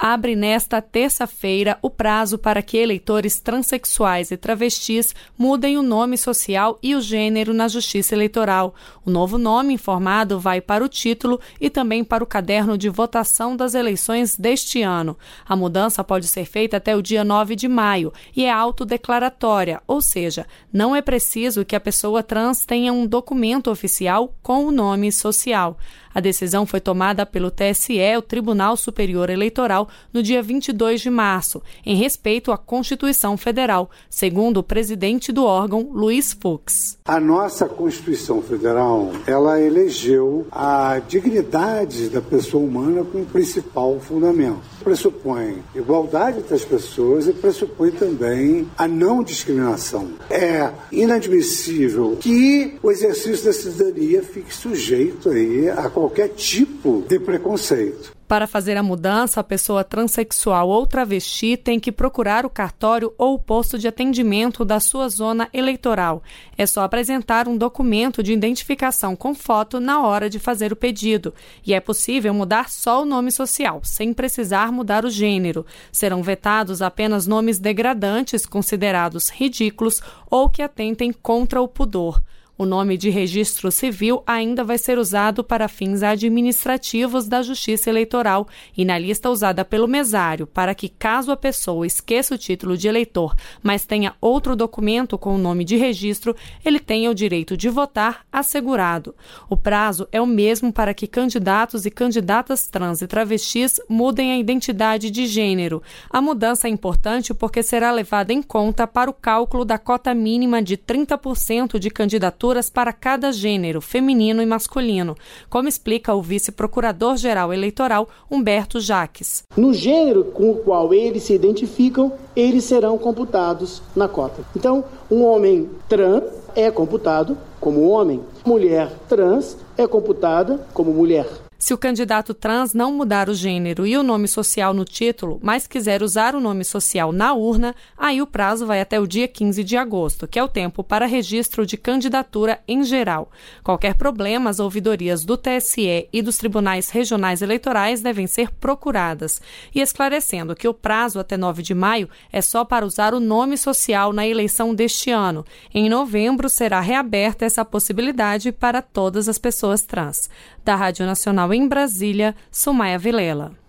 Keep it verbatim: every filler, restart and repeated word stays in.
abre nesta terça-feira o prazo para que eleitores transexuais e travestis mudem o nome social e o gênero na Justiça Eleitoral. O novo nome informado vai para o título e também para o caderno de votação das eleições deste ano. A mudança pode ser feita até o dia nove de maio e é autodeclaratória, ou seja, não é preciso que a pessoa trans tenha um documento oficial com o nome social. A decisão foi tomada pelo T S E, o Tribunal Superior Eleitoral, no dia vinte e dois de março, em respeito à Constituição Federal, segundo o presidente do órgão, Luiz Fux. A nossa Constituição Federal, ela elegeu a dignidade da pessoa humana como principal fundamento. Pressupõe igualdade das pessoas e pressupõe também a não discriminação. É inadmissível que o exercício da cidadania fique sujeito aí a qualquer tipo de preconceito. Para fazer a mudança, a pessoa transexual ou travesti tem que procurar o cartório ou o posto de atendimento da sua zona eleitoral. É só apresentar um documento de identificação com foto na hora de fazer o pedido. E é possível mudar só o nome social, sem precisar mudar o gênero. Serão vetados apenas nomes degradantes, considerados ridículos ou que atentem contra o pudor. O nome de registro civil ainda vai ser usado para fins administrativos da Justiça Eleitoral e na lista usada pelo mesário, para que, caso a pessoa esqueça o título de eleitor, mas tenha outro documento com o nome de registro, ele tenha o direito de votar assegurado. O prazo é o mesmo para que candidatos e candidatas trans e travestis mudem a identidade de gênero. A mudança é importante porque será levada em conta para o cálculo da cota mínima de trinta por cento de candidaturas para cada gênero, feminino e masculino, como explica o vice-procurador-geral eleitoral Humberto Jaques. No gênero com o qual eles se identificam, eles serão computados na cota. Então, um homem trans é computado como homem, mulher trans é computada como mulher. Se o candidato trans não mudar o gênero e o nome social no título, mas quiser usar o nome social na urna, aí o prazo vai até o dia quinze de agosto, que é o tempo para registro de candidatura em geral. Qualquer problema, as ouvidorias do T S E e dos tribunais regionais eleitorais devem ser procuradas. E esclarecendo que o prazo até nove de maio é só para usar o nome social na eleição deste ano. Em novembro será reaberta essa possibilidade para todas as pessoas trans. Da Rádio Nacional em Brasília, Sumaia Vilela.